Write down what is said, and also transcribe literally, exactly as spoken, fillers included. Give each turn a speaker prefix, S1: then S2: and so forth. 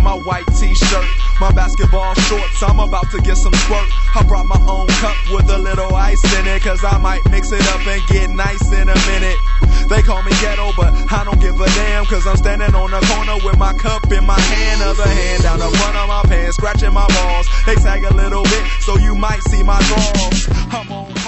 S1: my white t-shirt, my basketball shorts, I'm about to get some squirt. I brought my own cup with a little ice in it, cause I might mix it up and get nice in a minute. They call me ghetto, but I don't give a damn, cause I'm standing on the corner with my cup in my hand. Other hand down the front of my pants, scratching my balls. They sag a little bit, so you might see my drawers. I'm on